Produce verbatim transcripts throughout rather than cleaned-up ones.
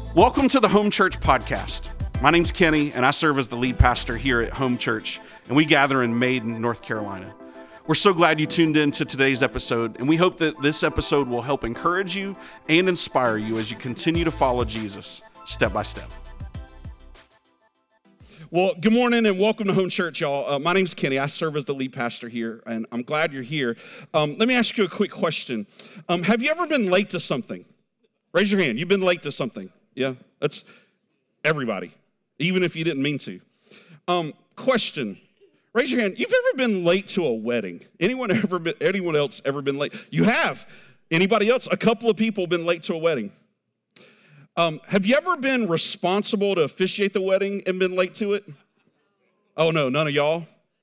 Welcome to the Home Church Podcast. My name's Kenny, and I serve as the lead pastor here at Home Church, and we gather in Maiden, North Carolina. We're so glad you tuned in to today's episode, and we hope that this episode will help encourage you and inspire you as you continue to follow Jesus step by step. Well, good morning and welcome to Home Church, y'all. Uh, my name's Kenny. I serve as the lead pastor here, and I'm glad you're here. Um, let me ask you a quick question. Um, have you ever been late to something? Raise your hand. You've been late to something. Yeah, that's everybody, even if you didn't mean to. Um, question, raise your hand. You've ever been late to a wedding? Anyone ever been, anyone else ever been late? You have. Anybody else? A couple of people been late to a wedding. Um, have you ever been responsible to officiate the wedding and been late to it? Oh, no, none of y'all?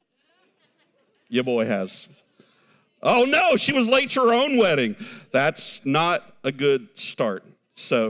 Your boy has. Oh, no, she was late to her own wedding. That's not a good start. So...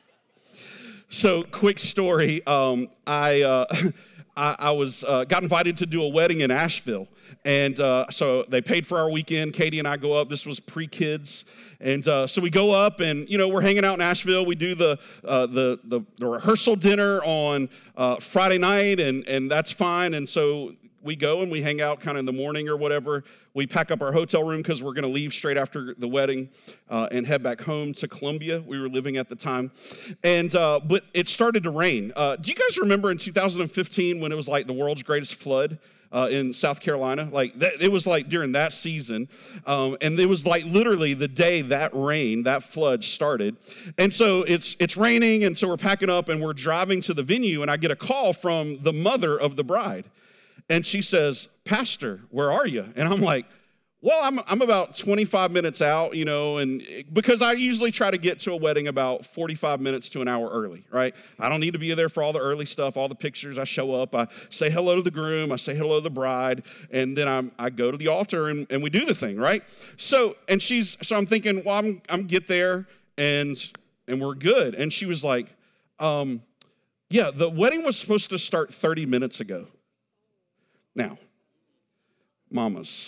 So, quick story. Um, I, uh, I I was uh, got invited to do a wedding in Asheville, and uh, so they paid for our weekend. Katie and I go up. This was pre-kids, and uh, so we go up, and you know we're hanging out in Asheville. We do the uh, the, the the rehearsal dinner on uh, Friday night, and and that's fine. And so we go and we hang out kind of in the morning or whatever. We pack up our hotel room because we're going to leave straight after the wedding uh, and head back home to Columbia. We were living at the time. And uh, but it started to rain. Uh, do you guys remember in two thousand fifteen when it was like the world's greatest flood uh, in South Carolina? Like that, it was like during that season. Um, and it was like literally the day that rain, that flood started. And so it's it's raining, and so we're packing up and we're driving to the venue, and I get a call from the mother of the bride. And she says, "Pastor, where are you?" And I'm like, well, I'm I'm about twenty-five minutes out, you know, and because I usually try to get to a wedding about forty-five minutes to an hour early, right? I don't need to be there for all the early stuff, all the pictures. I show up, I say hello to the groom, I say hello to the bride, and then I'm, I go to the altar and, and we do the thing, right? So, and she's, so I'm thinking, well, I'm I'm get there and and we're good. And she was like, um, yeah, the wedding was supposed to start thirty minutes ago. Now, mamas,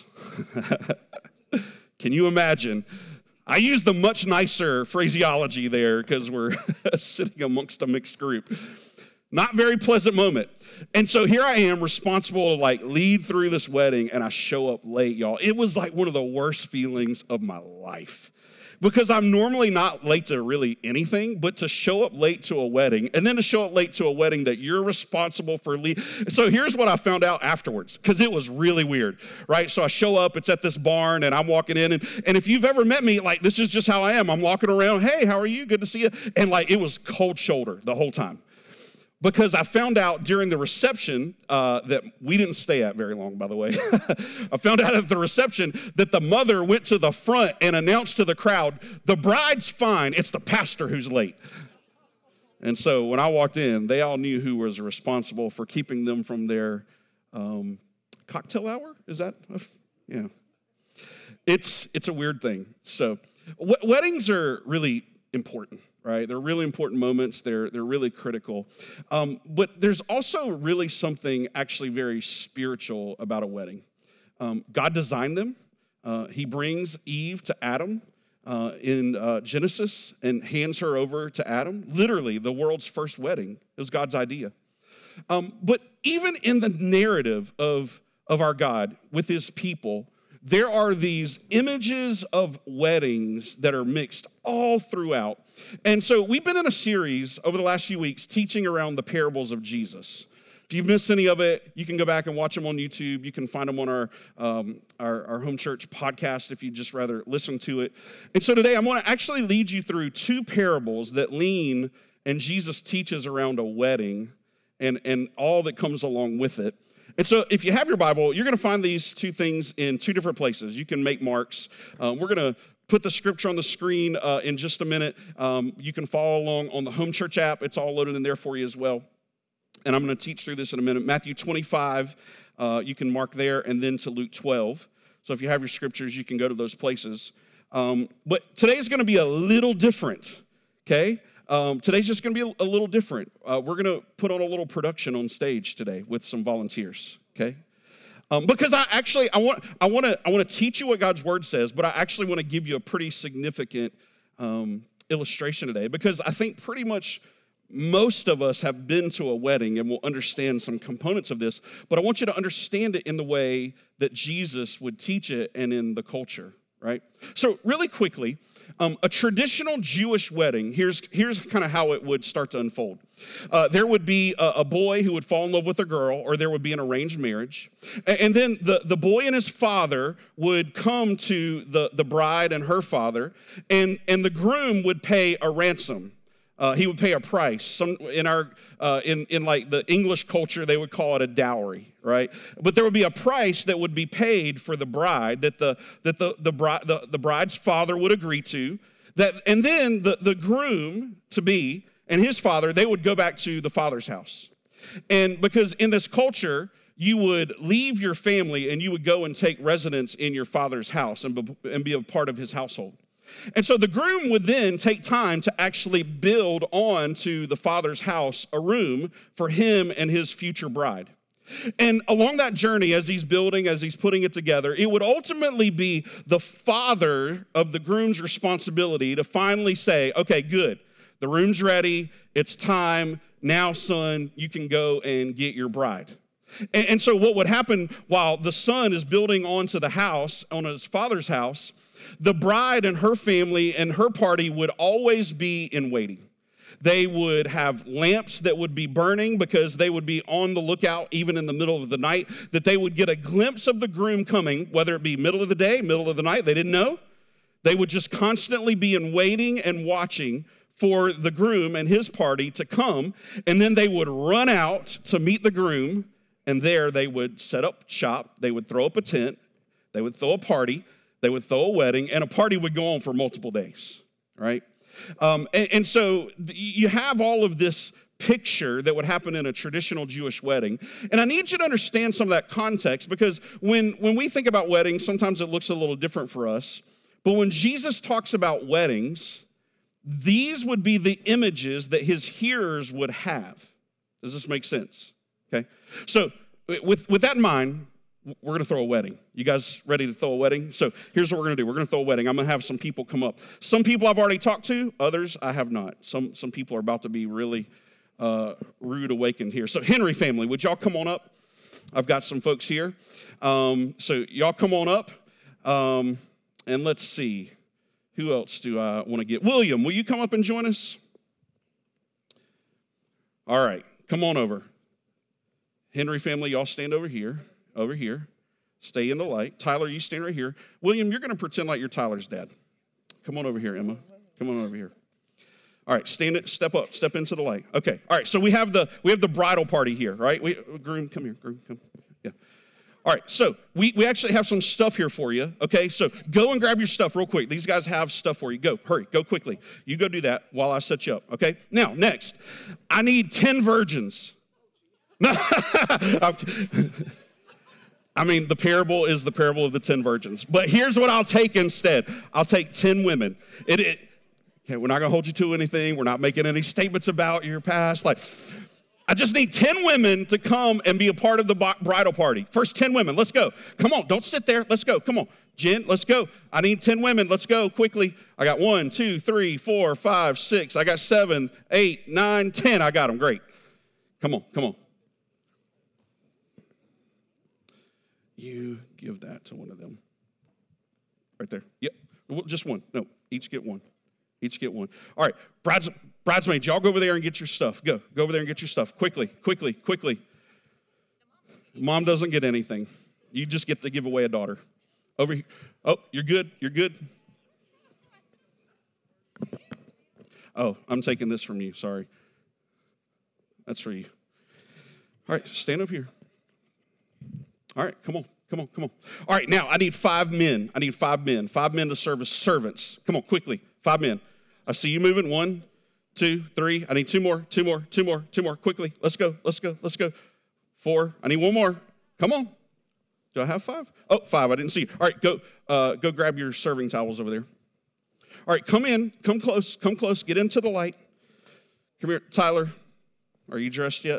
can you imagine? I use the much nicer phraseology there because we're sitting amongst a mixed group. Not very pleasant moment. And so here I am responsible to like lead through this wedding, and I show up late, y'all. It was like one of the worst feelings of my life. Because I'm normally not late to really anything, but to show up late to a wedding, and then to show up late to a wedding that you're responsible for lead. So here's what I found out afterwards, because it was really weird, right? So I show up, it's at this barn, and I'm walking in, and, and if you've ever met me, like, this is just how I am. I'm walking around, hey, how are you? Good to see you. And like, it was cold shoulder the whole time. Because I found out during the reception uh, that we didn't stay at very long, by the way. I found out at the reception that the mother went to the front and announced to the crowd, the bride's fine, it's the pastor who's late. And so when I walked in, they all knew who was responsible for keeping them from their um, cocktail hour. Is that? A, yeah. It's, it's a weird thing. So w- weddings are really important. Right? They're really important moments. They're, they're really critical. Um, but there's also really something actually very spiritual about a wedding. Um, God designed them. Uh, he brings Eve to Adam uh, in uh, Genesis and hands her over to Adam. Literally, the world's first wedding. It was God's idea. Um, but even in the narrative of, of our God with his people, there are these images of weddings that are mixed all throughout. And so we've been in a series over the last few weeks teaching around the parables of Jesus. If you've missed any of it, you can go back and watch them on YouTube. You can find them on our, um, our, our Home Church podcast if you'd just rather listen to it. And so today I'm going to actually lead you through two parables that lean and Jesus teaches around a wedding and, and all that comes along with it. And so if you have your Bible, you're going to find these two things in two different places. You can make marks. Um, we're going to put the scripture on the screen uh, in just a minute. Um, you can follow along on the Home Church app. It's all loaded in there for you as well. And I'm going to teach through this in a minute. Matthew twenty-five, uh, you can mark there, and then to Luke twelve. So if you have your scriptures, you can go to those places. Um, but today's going to be a little different, okay? Um, today's just going to be a, a little different. Uh, we're going to put on a little production on stage today with some volunteers, okay? Um, because I actually, I want, I want to, I want to teach you what God's word says, but I actually want to give you a pretty significant um, illustration today, because I think pretty much most of us have been to a wedding and will understand some components of this, but I want you to understand it in the way that Jesus would teach it and in the culture, right? So really quickly, um, a traditional Jewish wedding, here's, here's kind of how it would start to unfold. Uh, there would be a, a boy who would fall in love with a girl, or there would be an arranged marriage. And, and then the, the boy and his father would come to the, the bride and her father, and, and the groom would pay a ransom. Uh, he would pay a price. Some in our uh, in in like the English culture, they would call it a dowry, right? But there would be a price that would be paid for the bride that the that the the bride the, the bride's father would agree to. That and then the the groom to be and his father, they would go back to the father's house, and because in this culture, you would leave your family and you would go and take residence in your father's house and be, and be a part of his household. And so the groom would then take time to actually build on to the father's house a room for him and his future bride. And along that journey, as he's building, as he's putting it together, it would ultimately be the father of the groom's responsibility to finally say, okay, good, the room's ready, it's time, now son, you can go and get your bride. And, and so what would happen while the son is building onto the house, on his father's house, the bride and her family and her party would always be in waiting. They would have lamps that would be burning because they would be on the lookout even in the middle of the night, that they would get a glimpse of the groom coming, whether it be middle of the day, middle of the night, they didn't know. They would just constantly be in waiting and watching for the groom and his party to come, and then they would run out to meet the groom, and there they would set up shop, they would throw up a tent, they would throw a party, they would throw a wedding, and a party would go on for multiple days, right? Um, and, and so you have all of this picture that would happen in a traditional Jewish wedding. And I need you to understand some of that context, because when, when we think about weddings, sometimes it looks a little different for us. But when Jesus talks about weddings, these would be the images that his hearers would have. Does this make sense? Okay. So with, with that in mind, we're going to throw a wedding. You guys ready to throw a wedding? So here's what we're going to do. We're going to throw a wedding. I'm going to have some people come up. Some people I've already talked to. Others I have not. Some, some people are about to be really uh, rude awakened here. So Henry family, would y'all come on up? I've got some folks here. Um, so y'all come on up. Um, and let's see. Who else do I want to get? William, will you come up and join us? All right. Come on over. Henry family, y'all stand over here. Over here. Stay in the light. Tyler, you stand right here. William, you're going to pretend like you're Tyler's dad. Come on over here, Emma. Come on over here. All right, stand it, step up, step into the light. Okay. All right, so we have the we have the bridal party here, right? We groom, come here, groom, come. Yeah. All right, so we, we actually have some stuff here for you, okay? So go and grab your stuff real quick. These guys have stuff for you. Go, hurry, go quickly. You go do that while I set you up, okay? Now, next, I need ten virgins. I mean, the parable is the parable of the ten virgins. But here's what I'll take instead. I'll take ten women. It, it, okay, we're not going to hold you to anything. We're not making any statements about your past. Like, I just need ten women to come and be a part of the bridal party. First ten women. Let's go. Come on. Don't sit there. Let's go. Come on. Jen, let's go. I need ten women. Let's go quickly. I got one, two, three, four, five, six. I got seven, eight, nine, ten. I got them. Great. Come on. Come on. You give that to one of them. Right there. Yep. Just one. No, each get one. Each get one. All right. Brides, bridesmaids, y'all go over there and get your stuff. Go. Go over there and get your stuff. Quickly, quickly, quickly. Mom doesn't get anything. You just get to give away a daughter. Over here. Oh, you're good. You're good. Oh, I'm taking this from you. Sorry. That's for you. All right. Stand up here. All right, come on, come on, come on. All right, now I need five men. I need five men. Five men to serve as servants. Come on, quickly. Five men. I see you moving. One, two, three. I need two more, two more, two more, two more. Quickly. Let's go, let's go, let's go. Four. I need one more. Come on. Do I have five? Oh, five. I didn't see you. All right, go, uh, go grab your serving towels over there. All right, come in. Come close. Come close. Get into the light. Come here. Tyler, are you dressed yet?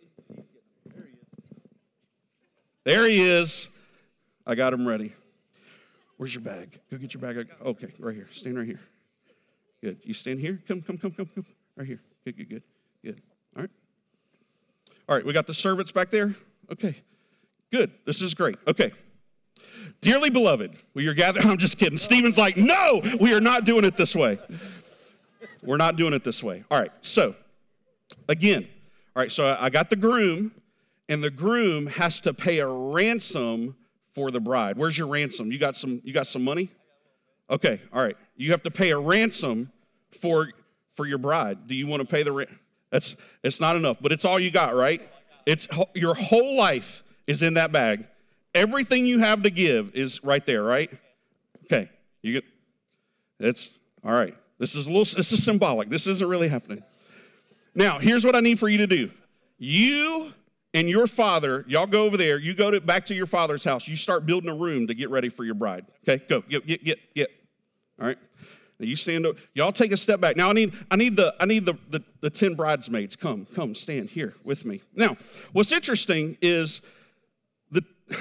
There he is. I got him ready. Where's your bag? Go get your bag. Okay, right here. Stand right here. Good. You stand here. Come, come, come, come, come. Right here. Good, good, good. Good. All right. All right, we got the servants back there? Okay. Good. This is great. Okay. Dearly beloved, we are gathered. I'm just kidding. Stephen's like, no, we are not doing it this way. We're not doing it this way. All right, so, again, all right, so I got the groom, and the groom has to pay a ransom for the bride. Where's your ransom? You got some, you got some money? Okay, all right. You have to pay a ransom for, for your bride. Do you want to pay the rent? That's, it's not enough, but it's all you got, right? It's your whole life is in that bag. Everything you have to give is right there, right? Okay, you get, it's, all right. This is a little, this is symbolic. This isn't really happening. Now, here's what I need for you to do. You and your father, y'all go over there. You go to, back to your father's house. You start building a room to get ready for your bride. Okay, go, get, get, get, get. All right. Now you stand up. Y'all take a step back. Now I need, I need the, I need the, the, the ten bridesmaids. Come, come, stand here with me. Now, what's interesting is the.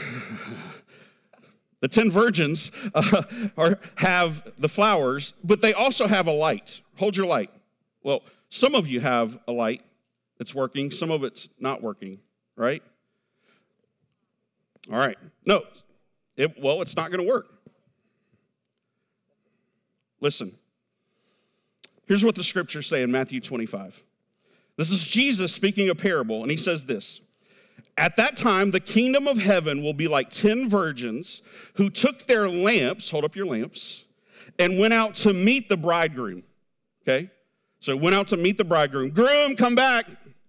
The ten virgins uh, are, have the flowers, but they also have a light. Hold your light. Well, some of you have a light that's working. Some of it's not working, right? All right. No. It, well, it's not going to work. Listen. Here's what the scriptures say in Matthew twenty-five. This is Jesus speaking a parable, and he says this. At that time, the kingdom of heaven will be like ten virgins who took their lamps, hold up your lamps, and went out to meet the bridegroom. Okay? So went out to meet the bridegroom. Groom, come back.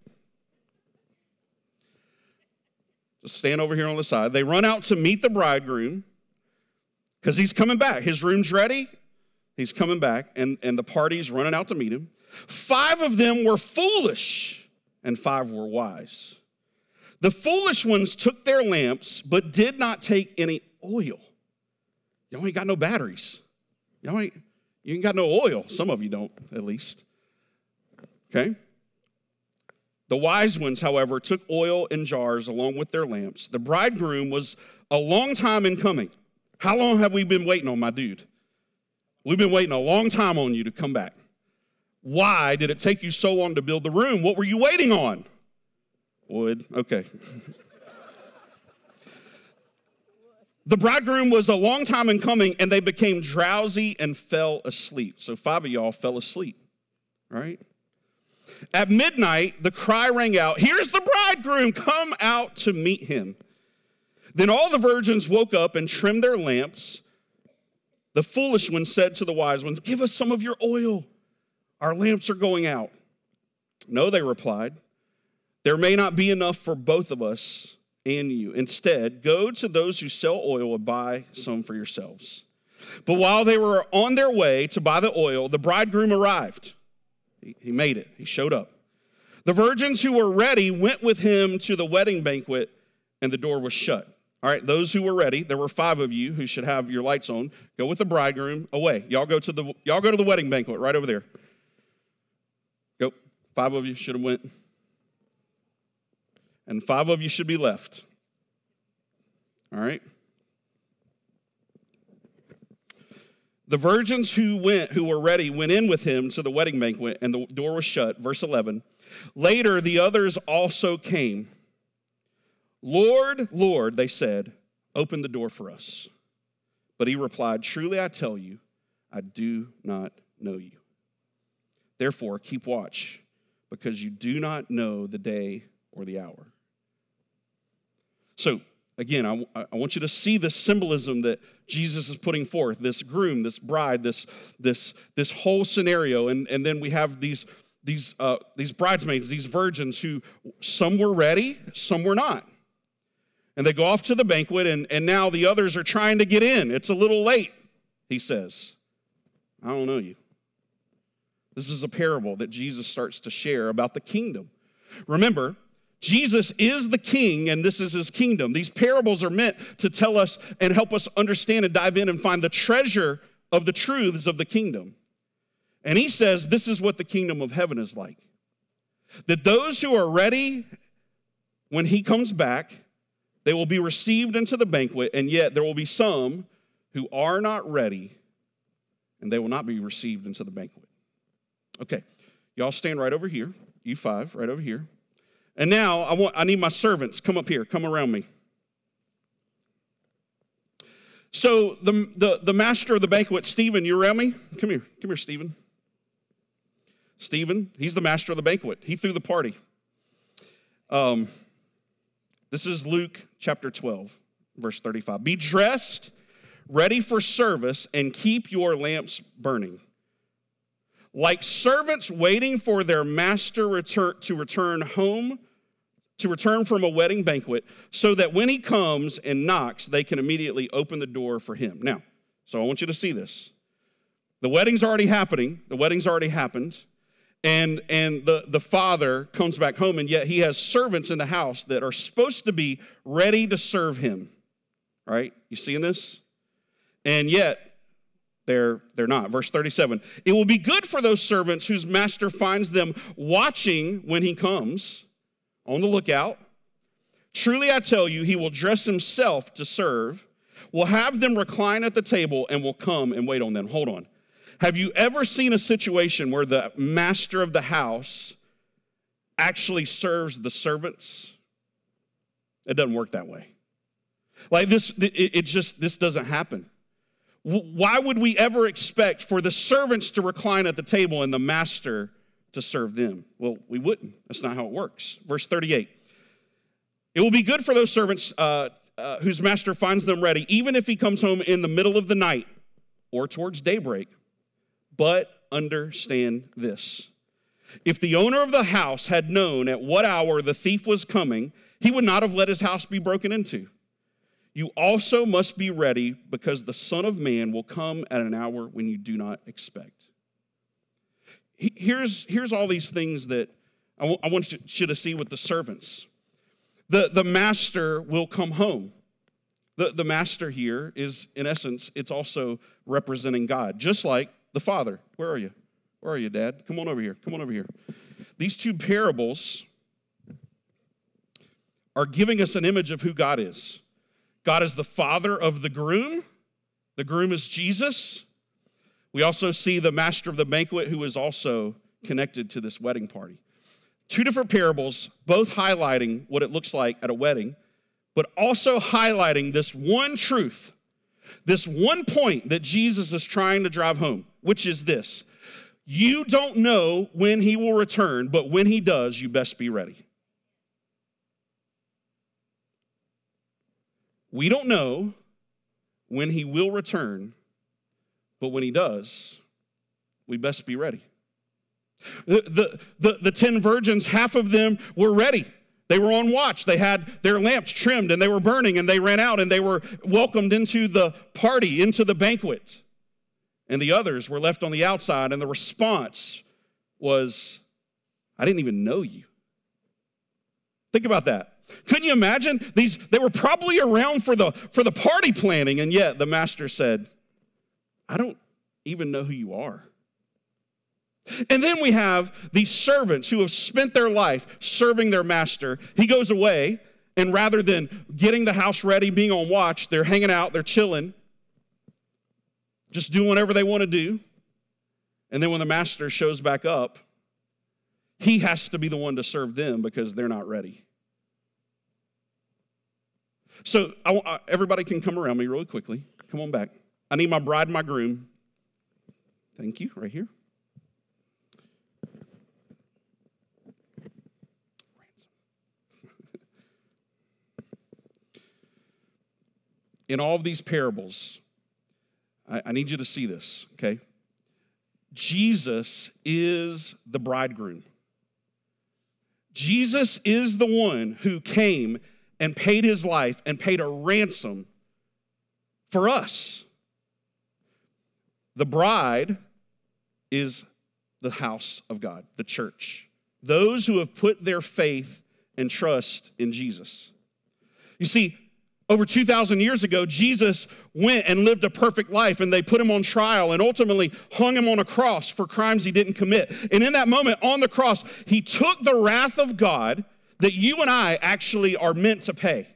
Just stand over here on the side. They run out to meet the bridegroom because he's coming back. His room's ready. He's coming back, and, and the party's running out to meet him. Five of them were foolish, and five were wise. The foolish ones took their lamps, but did not take any oil. Y'all ain't got no batteries. Y'all ain't, you ain't got no oil. Some of you don't, at least. Okay? The wise ones, however, took oil in jars along with their lamps. The bridegroom was a long time in coming. How long have we been waiting on my dude? We've been waiting a long time on you to come back. Why did it take you so long to build the room? What were you waiting on? Wood, okay. The bridegroom was a long time in coming, and they became drowsy and fell asleep. So five of y'all fell asleep, right? At midnight, the cry rang out, here's the bridegroom, come out to meet him. Then all the virgins woke up and trimmed their lamps. The foolish one said to the wise ones, give us some of your oil. Our lamps are going out. No, they replied. There may not be enough for both of us and you. Instead, go to those who sell oil and buy some for yourselves. But while they were on their way to buy the oil, the bridegroom arrived. He, he made it. He showed up. The virgins who were ready went with him to the wedding banquet, and the door was shut. All right, those who were ready, there were five of you who should have your lights on. Go with the bridegroom away. Y'all go to the y'all go to the wedding banquet right over there. Go. Five of you should have went. And five of you should be left. All right? The virgins who went, who were ready, went in with him to the wedding banquet, and the door was shut. Verse eleven. Later, the others also came. Lord, Lord, they said, open the door for us. But he replied, truly I tell you, I do not know you. Therefore, keep watch, because you do not know the day or the hour. So, again, I, I want you to see the symbolism that Jesus is putting forth, this groom, this bride, this, this, this whole scenario. And, and then we have these, these, uh, these bridesmaids, these virgins who some were ready, some were not. And they go off to the banquet, and, and now the others are trying to get in. It's a little late, he says. I don't know you. This is a parable that Jesus starts to share about the kingdom. Remember, Jesus is the king, and this is his kingdom. These parables are meant to tell us and help us understand and dive in and find the treasure of the truths of the kingdom. And he says this is what the kingdom of heaven is like. That those who are ready when he comes back, they will be received into the banquet, and yet there will be some who are not ready, and they will not be received into the banquet. Okay, y'all stand right over here. you five, right over here. And now I want I need my servants. Come up here. Come around me. So the, the, the master of the banquet, Stephen, you around me? Come here. Come here, Stephen. Stephen, he's the master of the banquet. He threw the party. Um, this is Luke chapter twelve, verse thirty-five. Be dressed, ready for service, and keep your lamps burning. Like servants waiting for their master return, to return home, to return from a wedding banquet, so that when he comes and knocks, they can immediately open the door for him. Now, so I want you to see this. The wedding's already happening. The wedding's already happened. And, and the, the father comes back home, and yet he has servants in the house that are supposed to be ready to serve him. Right? You seeing this? And yet, They're, they're not. Verse thirty-seven, it will be good for those servants whose master finds them watching when he comes, on the lookout. Truly I tell you, he will dress himself to serve, will have them recline at the table, and will come and wait on them. Hold on. Have you ever seen a situation where the master of the house actually serves the servants? It doesn't work that way. Like this, it, it just, this doesn't happen. Why would we ever expect for the servants to recline at the table and the master to serve them? Well, we wouldn't. That's not how it works. Verse thirty-eight. It will be good for those servants uh, uh, whose master finds them ready, even if he comes home in the middle of the night or towards daybreak. But understand this. If the owner of the house had known at what hour the thief was coming, he would not have let his house be broken into. You also must be ready, because the Son of Man will come at an hour when you do not expect. Here's, here's all these things that I, w- I want you to see with the servants. The, the master will come home. The, the master here is, in essence, it's also representing God, just like the Father. Where are you? Where are you, Dad? Come on over here. Come on over here. These two parables are giving us an image of who God is. God is the father of the groom. The groom is Jesus. We also see the master of the banquet, who is also connected to this wedding party. Two different parables, both highlighting what it looks like at a wedding, but also highlighting this one truth, this one point that Jesus is trying to drive home, which is this: you don't know when he will return, but when he does, you best be ready. We don't know when he will return, but when he does, we best be ready. The, the, the, the ten virgins, half of them were ready. They were on watch. They had their lamps trimmed, and they were burning, and they ran out, and they were welcomed into the party, into the banquet. And the others were left on the outside, and the response was, I didn't even know you. Think about that. Couldn't you imagine? These, they were probably around for the, for the party planning, and yet the master said, I don't even know who you are. And then we have these servants who have spent their life serving their master. He goes away, and rather than getting the house ready, being on watch, they're hanging out, they're chilling, just doing whatever they want to do. And then when the master shows back up, he has to be the one to serve them because they're not ready. So I, everybody can come around me really quickly. Come on back. I need my bride and my groom. Thank you, right here. In all of these parables, I, I need you to see this, okay? Jesus is the bridegroom. Jesus is the one who came and paid his life and paid a ransom for us. The bride is the house of God, the church. Those who have put their faith and trust in Jesus. You see, over two thousand years ago, Jesus went and lived a perfect life, and they put him on trial and ultimately hung him on a cross for crimes he didn't commit. And in that moment on the cross, he took the wrath of God that you and I actually are meant to pay.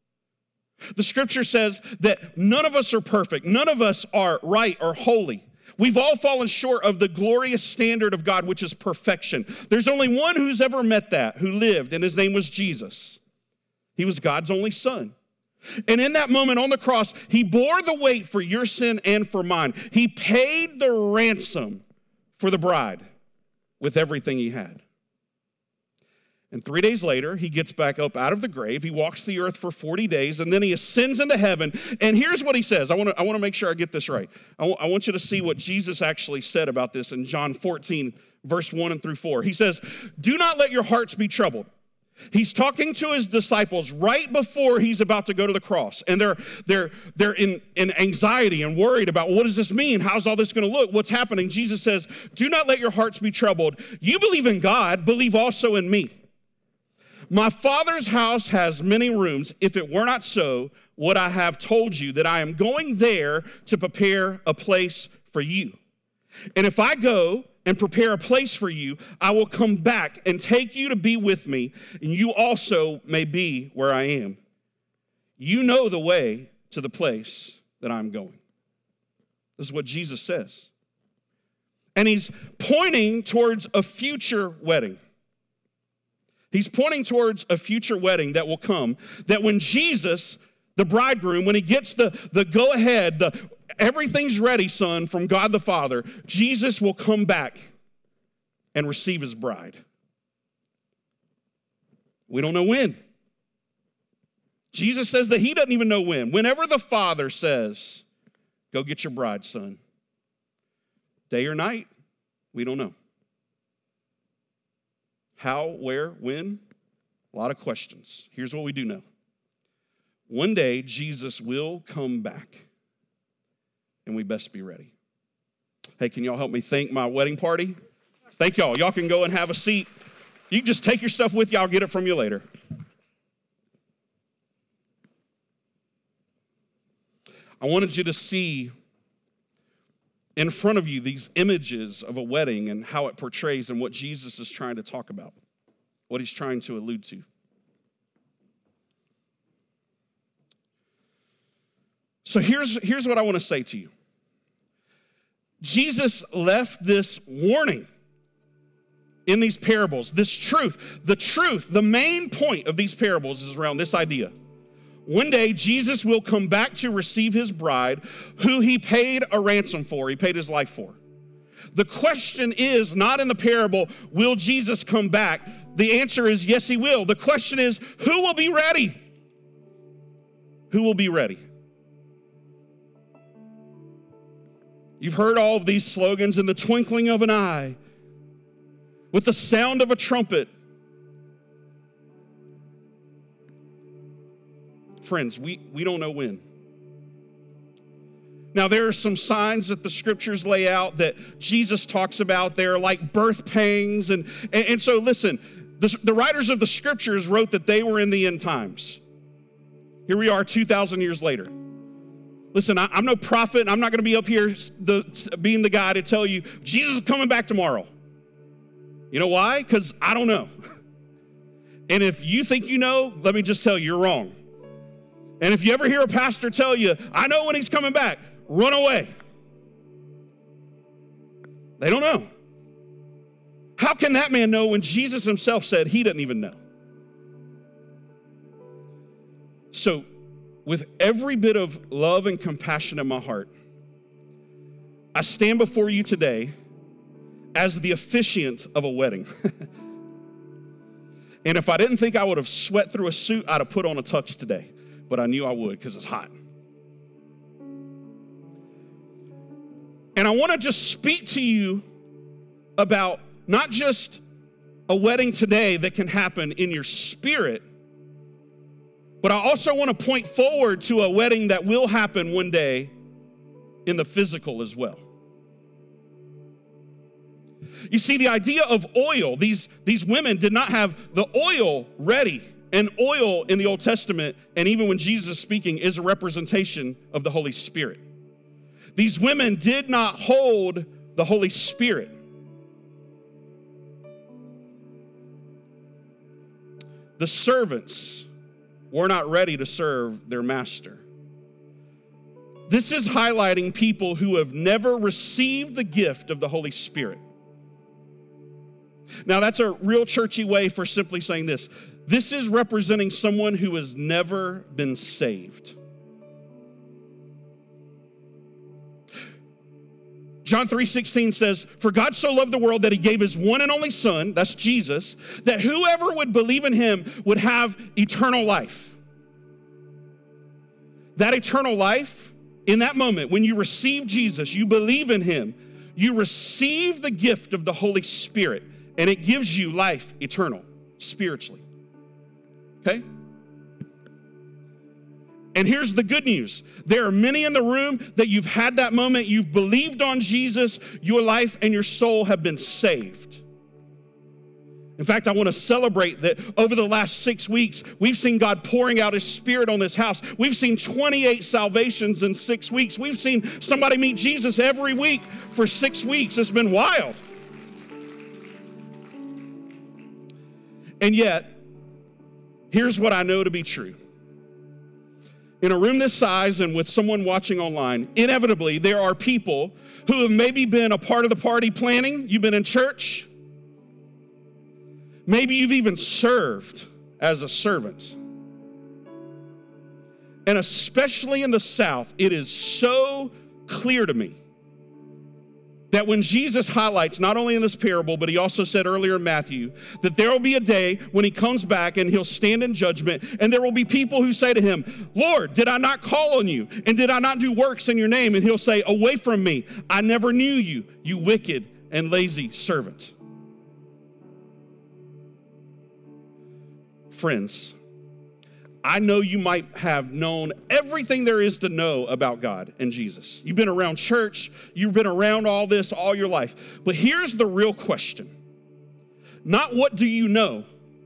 The scripture says that none of us are perfect. None of us are right or holy. We've all fallen short of the glorious standard of God, which is perfection. There's only one who's ever met that, who lived, and his name was Jesus. He was God's only son. And in that moment on the cross, he bore the weight for your sin and for mine. He paid the ransom for the bride with everything he had. And three days later, he gets back up out of the grave. He walks the earth for forty days, and then he ascends into heaven. And here's what he says. I want to I want to make sure I get this right. I, w- I want you to see what Jesus actually said about this in John fourteen, verse one and through four. He says, "Do not let your hearts be troubled." He's talking to his disciples right before he's about to go to the cross. And they're, they're, they're in, in anxiety and worried about, what does this mean? How's all this going to look? What's happening? Jesus says, "Do not let your hearts be troubled. You believe in God, believe also in me. My Father's house has many rooms. If it were not so, would I have told you that I am going there to prepare a place for you? And if I go and prepare a place for you, I will come back and take you to be with me, and you also may be where I am. You know the way to the place that I'm going." This is what Jesus says. And he's pointing towards a future wedding. He's pointing towards a future wedding that will come, that when Jesus, the bridegroom, when he gets the, the go-ahead, the everything's ready, son, from God the Father, Jesus will come back and receive his bride. We don't know when. Jesus says that he doesn't even know when. Whenever the Father says, "Go get your bride, son," day or night, we don't know. How, where, when? A lot of questions. Here's what we do know. One day, Jesus will come back, and we best be ready. Hey, can y'all help me thank my wedding party? Thank y'all. Y'all can go and have a seat. You can just take your stuff with you. I'll get it from you later. I wanted you to see in front of you these images of a wedding and how it portrays and what Jesus is trying to talk about, what he's trying to allude to. So here's, here's what I want to say to you. Jesus left this warning in these parables, this truth. The truth, the main point of these parables is around this idea. One day, Jesus will come back to receive his bride, who he paid a ransom for. He paid his life for. The question is not in the parable, will Jesus come back? The answer is yes, he will. The question is, who will be ready? Who will be ready? You've heard all of these slogans, in the twinkling of an eye, with the sound of a trumpet. Friends, we, we don't know when. Now, there are some signs that the scriptures lay out that Jesus talks about. They're like birth pangs. And, and, and so, listen, the, the writers of the scriptures wrote that they were in the end times. Here we are two thousand years later. Listen, I, I'm no prophet. I'm not going to be up here the, being the guy to tell you, Jesus is coming back tomorrow. You know why? Because I don't know. And if you think you know, let me just tell you, you're wrong. And if you ever hear a pastor tell you, I know when he's coming back, run away. They don't know. How can that man know when Jesus himself said he doesn't even know? So, with every bit of love and compassion in my heart, I stand before you today as the officiant of a wedding. And if I didn't think I would have sweat through a suit, I'd have put on a tux today. But I knew I would because it's hot. And I want to just speak to you about not just a wedding today that can happen in your spirit, but I also want to point forward to a wedding that will happen one day in the physical as well. You see, the idea of oil, these, these women did not have the oil ready. And oil in the Old Testament, and even when Jesus is speaking, is a representation of the Holy Spirit. These women did not hold the Holy Spirit. The servants were not ready to serve their master. This is highlighting people who have never received the gift of the Holy Spirit. Now, that's a real churchy way for simply saying this. This is representing someone who has never been saved. John three sixteen says, "For God so loved the world that he gave his one and only Son," that's Jesus, "that whoever would believe in him would have eternal life." That eternal life, in that moment, when you receive Jesus, you believe in him, you receive the gift of the Holy Spirit, and it gives you life eternal, spiritually. Okay? And here's the good news. There are many in the room that you've had that moment, you've believed on Jesus, your life and your soul have been saved. In fact, I want to celebrate that over the last six weeks, we've seen God pouring out his Spirit on this house. We've seen twenty-eight salvations in six weeks. We've seen somebody meet Jesus every week for six weeks. It's been wild. And yet, here's what I know to be true. In a room this size and with someone watching online, inevitably there are people who have maybe been a part of the party planning. You've been in church. Maybe you've even served as a servant. And especially in the South, it is so clear to me that when Jesus highlights, not only in this parable, but he also said earlier in Matthew, that there will be a day when he comes back and he'll stand in judgment, and there will be people who say to him, "Lord, did I not call on you? And did I not do works in your name?" And he'll say, "Away from me, I never knew you, you wicked and lazy servant." Friends, I know you might have known everything there is to know about God and Jesus. You've been around church. You've been around all this all your life. But here's the real question. Not what do you know,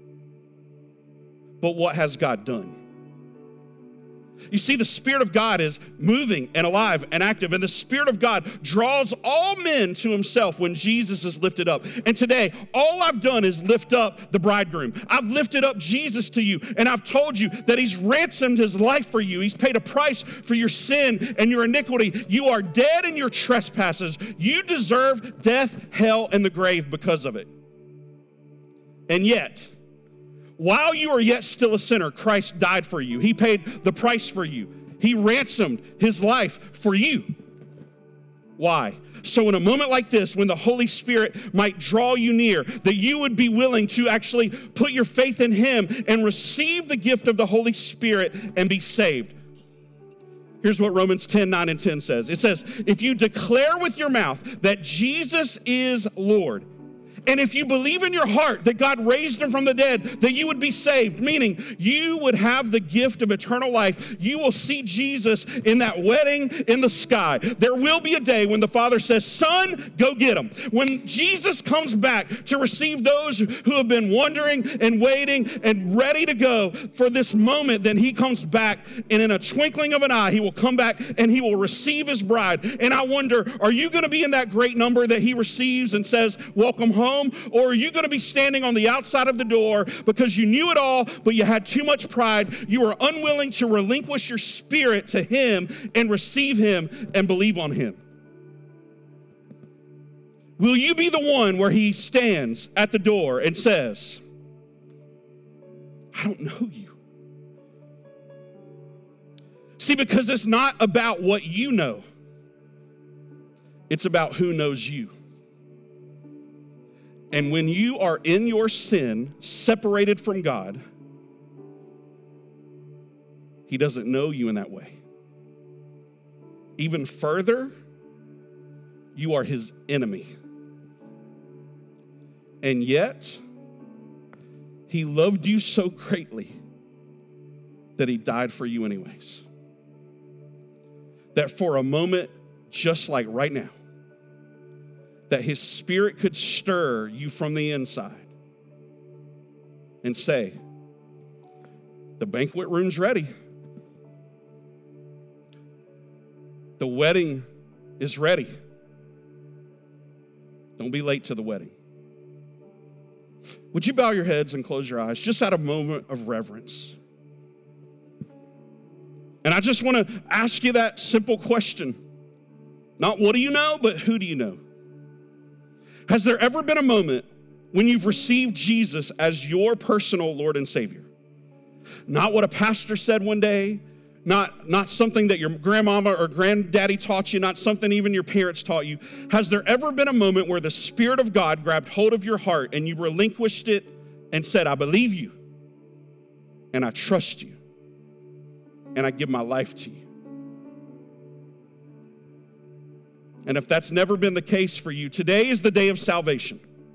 but what has God done? You see, the Spirit of God is moving and alive and active, and the Spirit of God draws all men to himself when Jesus is lifted up. And today, all I've done is lift up the bridegroom. I've lifted up Jesus to you, and I've told you that he's ransomed his life for you. He's paid a price for your sin and your iniquity. You are dead in your trespasses. You deserve death, hell, and the grave because of it. And yet, while you are yet still a sinner, Christ died for you. He paid the price for you. He ransomed his life for you. Why? So in a moment like this, when the Holy Spirit might draw you near, that you would be willing to actually put your faith in him and receive the gift of the Holy Spirit and be saved. Here's what Romans ten, nine, and ten says. It says, "If you declare with your mouth that Jesus is Lord, and if you believe in your heart that God raised him from the dead, that you would be saved," meaning you would have the gift of eternal life. You will see Jesus in that wedding in the sky. There will be a day when the Father says, "Son, go get him." When Jesus comes back to receive those who have been wondering and waiting and ready to go for this moment, then he comes back, and in a twinkling of an eye, he will come back and he will receive his bride. And I wonder, are you going to be in that great number that he receives and says, "Welcome home"? Or are you going to be standing on the outside of the door because you knew it all, but you had too much pride? You were unwilling to relinquish your spirit to him and receive him and believe on him. Will you be the one where he stands at the door and says, "I don't know you"? See, because it's not about what you know. It's about who knows you. And when you are in your sin, separated from God, he doesn't know you in that way. Even further, you are his enemy. And yet, he loved you so greatly that he died for you anyways. That for a moment, just like right now, that his Spirit could stir you from the inside and say, "The banquet room's ready. The wedding is ready. Don't be late to the wedding." Would you bow your heads and close your eyes just out of a moment of reverence? And I I just want to ask you that simple question. Not what do you know, but who do you know? Has there ever been a moment when you've received Jesus as your personal Lord and Savior? Not what a pastor said one day, not, not something that your grandmama or granddaddy taught you, not something even your parents taught you. Has there ever been a moment where the Spirit of God grabbed hold of your heart and you relinquished it and said, I believe you, and I trust you, and I give my life to you? And if that's never been the case for you, today is the day of salvation.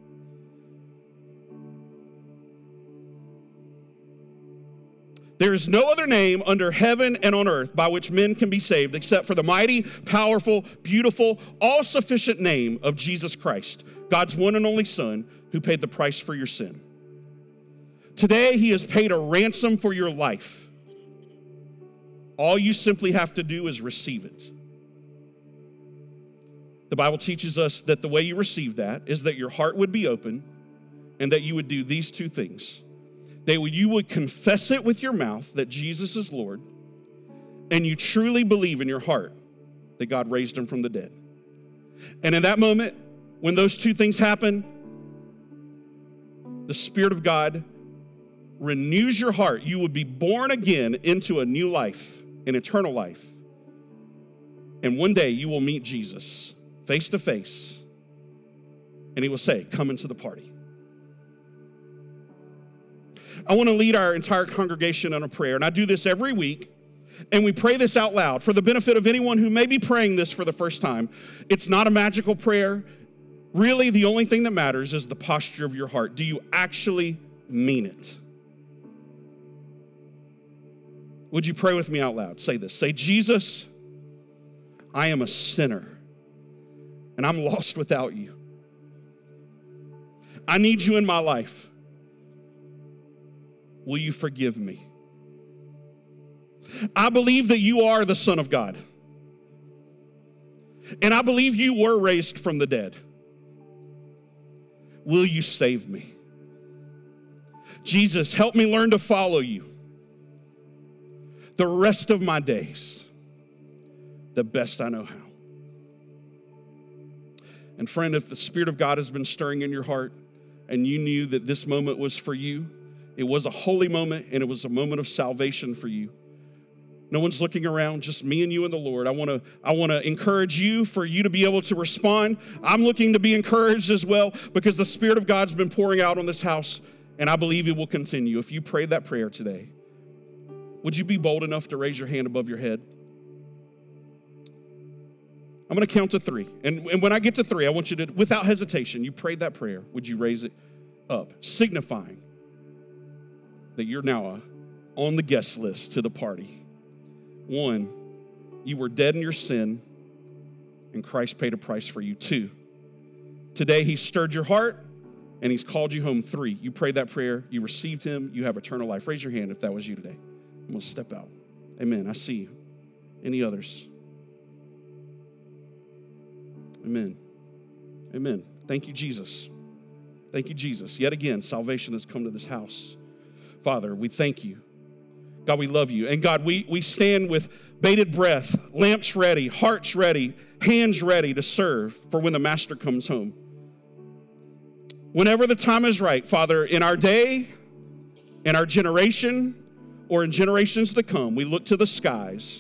There is no other name under heaven and on earth by which men can be saved except for the mighty, powerful, beautiful, all-sufficient name of Jesus Christ, God's one and only Son, who paid the price for your sin. Today, he has paid a ransom for your life. All you simply have to do is receive it. The Bible teaches us that the way you receive that is that your heart would be open and that you would do these two things. That you would confess it with your mouth that Jesus is Lord, and you truly believe in your heart that God raised him from the dead. And in that moment, when those two things happen, the Spirit of God renews your heart. You would be born again into a new life, an eternal life. And one day you will meet Jesus face to face, and he will say, come into the party. I want to lead our entire congregation in a prayer, and I do this every week, and we pray this out loud for the benefit of anyone who may be praying this for the first time. It's not a magical prayer. Really, the only thing that matters is the posture of your heart. Do you actually mean it? Would you pray with me out loud? Say this. Say, Jesus, I am a sinner, and I'm lost without you. I need you in my life. Will you forgive me? I believe that you are the Son of God. And I believe you were raised from the dead. Will you save me? Jesus, help me learn to follow you the rest of my days, the best I know how. And friend, if the Spirit of God has been stirring in your heart and you knew that this moment was for you, it was a holy moment, and it was a moment of salvation for you. No one's looking around, just me and you and the Lord. I want to I want to encourage you for you to be able to respond. I'm looking to be encouraged as well because the Spirit of God's been pouring out on this house, and I believe it will continue. If you prayed that prayer today, would you be bold enough to raise your hand above your head? I'm going to count to three, and, and when I get to three, I want you to, without hesitation, you prayed that prayer. Would you raise it up, signifying that you're now uh, on the guest list to the party? One, you were dead in your sin, and Christ paid a price for you. Two, today he stirred your heart, and he's called you home. Three, you prayed that prayer, you received him, you have eternal life. Raise your hand if that was you today. I'm going to step out. Amen. I see you. Any others? Amen. Amen. Thank you, Jesus. Thank you, Jesus. Yet again, salvation has come to this house. Father, we thank you. God, we love you. And God, we, we stand with bated breath, lamps ready, hearts ready, hands ready to serve for when the Master comes home. Whenever the time is right, Father, in our day, in our generation, or in generations to come, we look to the skies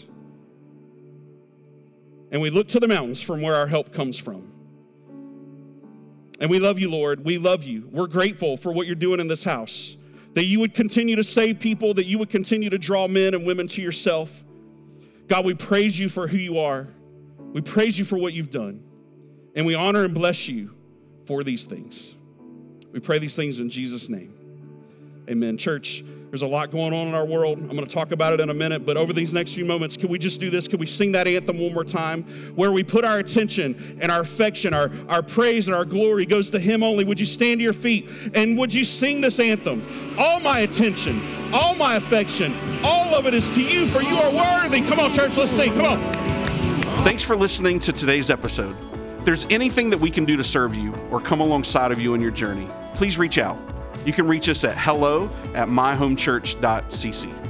and we look to the mountains from where our help comes from. And we love you, Lord. We love you. We're grateful for what you're doing in this house, that you would continue to save people, that you would continue to draw men and women to yourself. God, we praise you for who you are. We praise you for what you've done. And we honor and bless you for these things. We pray these things in Jesus' name. Amen. Church, there's a lot going on in our world. I'm going to talk about it in a minute, but over these next few moments, can we just do this? Can we sing that anthem one more time where we put our attention and our affection, our, our praise and our glory goes to him only? Would you stand to your feet and would you sing this anthem? All my attention, all my affection, all of it is to you, for you are worthy. Come on, church, let's sing. Come on. Thanks for listening to today's episode. If there's anything that we can do to serve you or come alongside of you in your journey, please reach out. You can reach us at hello at my home church dot c c.